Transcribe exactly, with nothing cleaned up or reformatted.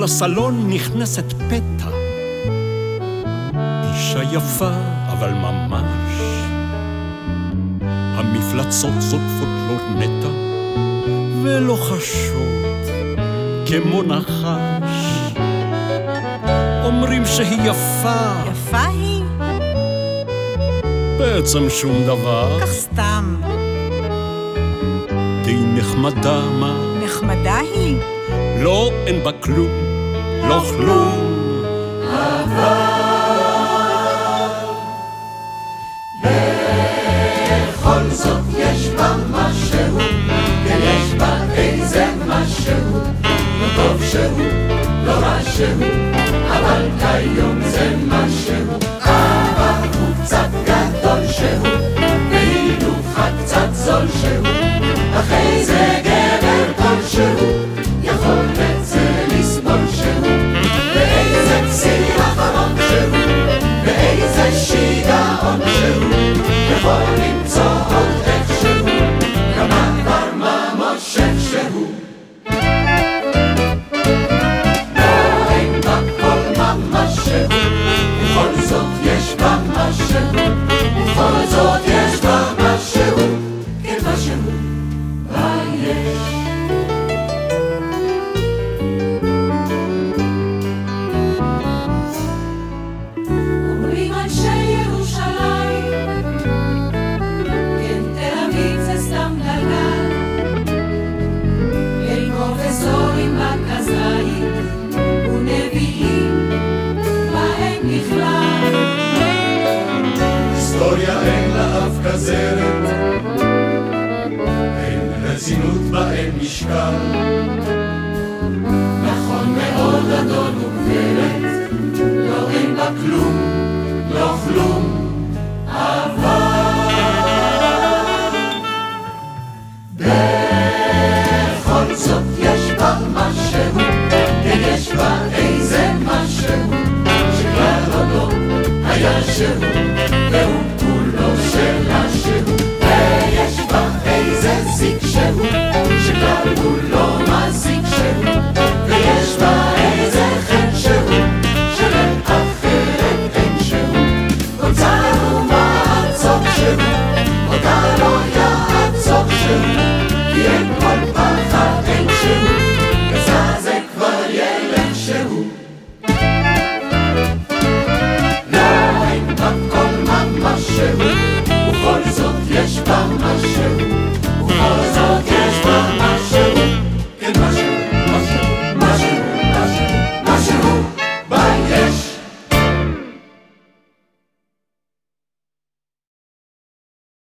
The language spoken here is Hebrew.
לסלון נכנסת פתע, אישה יפה אבל ממש, המפלצות זולפות לו נטע ולא חשות כמו נחש. אומרים שהיא יפה, יפה היא? בעצם שום דבר, כך סתם. די נחמדה מה? נחמדה היא? לא, אין בה כלום, לא כלום. בכל זאת יש בה משהו, ויש בה איזה משהו, לא טוב שהוא, לא רע שהוא, אבל כיום זה משהו. אבל הוא קצת גדול שהוא, והילוכה קצת זול שהוא, אך איזה גבר כל שהוא, יכול את זה לסבול שהוא, ואיזה כסיר אחרון שהוא, ואיזה שיגעון שהוא, יכול למצוא עוד איכשהו, כמה כבר מה מושך שהוא. לא אין בה כל ממש שהוא, ובכל זאת יש בה משהו, ובכל זאת יש בה משהו, כן משהו, מה יש? אומרים אנשי ירושלים, כן תל אביב זה סתם גלגל, אל פרופסורים בכזית ונביאים, מה הם בכלל? היסטוריה אין לה אף כזרת, אין רצינות בה אין משקל, נכון מאוד אדון וגברת, לא אין בה כלום, לא כלום, אבל בכל זאת יש בה משהו, כן יש בה איזה משהו, שכלל עוד לא היה שהוא, והוא כולו שלה שהוא, ויש בה איזה זיק שהוא, שכלל הוא לא מזיק שהוא, ויש בה איזה חן שהוא, שלאחרת אין שהוא, כל צער ומעצור שהוא, אותה לא יעצור שהוא, כי אין כל פחד אין שהוא, יצא זה כבר ילד שהוא. לא אין בה כל ממש שהוא, ובכל זאת יש בה משהו,